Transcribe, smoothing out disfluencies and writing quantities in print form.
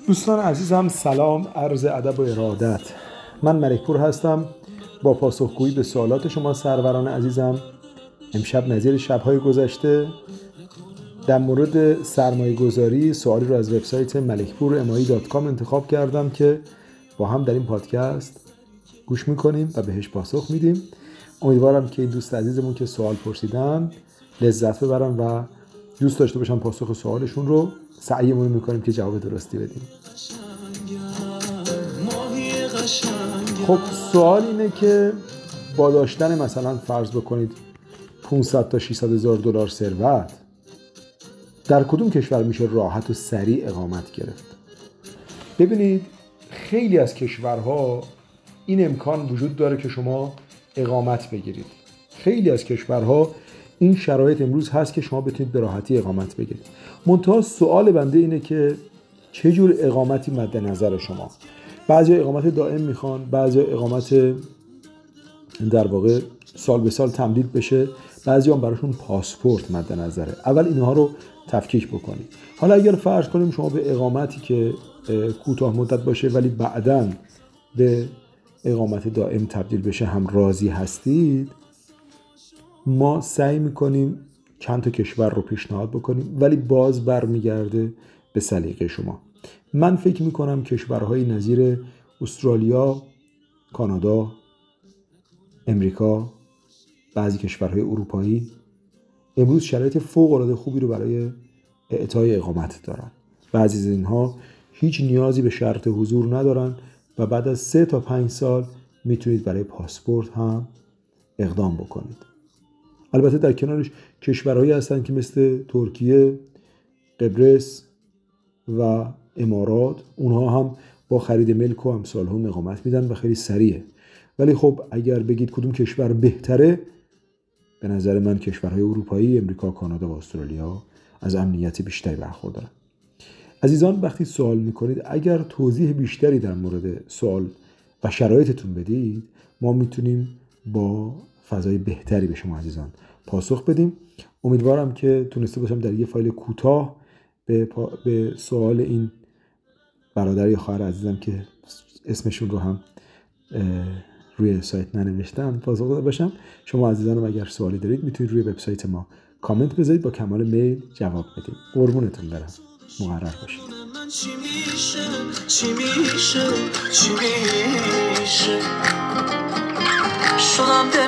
دوستان عزیزم سلام، عرض ادب و ارادت. من ملکپور هستم با پاسخگویی به سوالات شما سروران عزیزم. امشب نظیر شب‌های گذشته در مورد سرمایه گذاری سوالی رو از وبسایت malekpuremai.com انتخاب کردم که با هم در این پادکست گوش میکنیم و بهش پاسخ میدیم. امیدوارم که این دوست عزیزمون که سوال پرسیدن لذت ببرن و دوست داشته باشن پاسخ سوالشون رو. سعیمون رو میکنیم که جواب درستی بدیم. خب سوال اینه که با داشتن مثلا فرض بکنید 500 تا 600 هزار دلار ثروت در کدوم کشور میشه راحت و سریع اقامت گرفت؟ ببینید خیلی از کشورها این امکان وجود داره که شما اقامت بگیرید. خیلی از کشورها این شرایط امروز هست که شما بتونید به راحتی اقامت بگیرید. منتها سوال بنده اینه که چه جور اقامتی مد نظر شما؟ بعضی اقامت دائم میخوان، بعضی اقامت در واقع سال به سال تمدید بشه، بعضی هم براشون پاسپورت مد نظره. اول اینها رو تفکیک بکنید. حالا اگر فرض کنیم شما به اقامتی که کوتاه مدت باشه ولی بعداً به اقامت دائم تبدیل بشه هم راضی هستید، ما سعی میکنیم چند تا کشور رو پیشنهاد بکنیم ولی باز برمیگرده به سلیقه شما. من فکر میکنم کشورهای نظیر استرالیا، کانادا، امریکا، بعضی کشورهای اروپایی امروز شرایط فوق‌العاده خوبی رو برای اعطای اقامت دارن. بعضی از اینها هیچ نیازی به شرط حضور ندارن و بعد از 3 تا 5 سال میتونید برای پاسپورت هم اقدام بکنید. البته در کنارش کشورهایی هستن که مثل ترکیه، قبرس و امارات، اونها هم با خرید ملک و امثال هم اقامت میدن و خیلی سریعه. ولی خب اگر بگید کدوم کشور بهتره، به نظر من کشورهای اروپایی، امریکا، کانادا و استرالیا از امنیت بیشتری برخوردارن. عزیزان وقتی سوال میکنید اگر توضیح بیشتری در مورد سوال و شرایطتون بدید، ما میتونیم با فضای بهتری به شما عزیزان پاسخ بدیم. امیدوارم که تونسته باشم در یه فایل کوتاه به سوال این برادر یا خواهر عزیزم که اسمشون رو هم روی سایت ننوشتم پاسخ داده باشم. شما عزیزانم اگر سوالی دارید میتونید روی وبسایت ما کامنت بذارید، با کمال میل جواب بدیم. قربونتون برم، مقرر باشید. چی میشه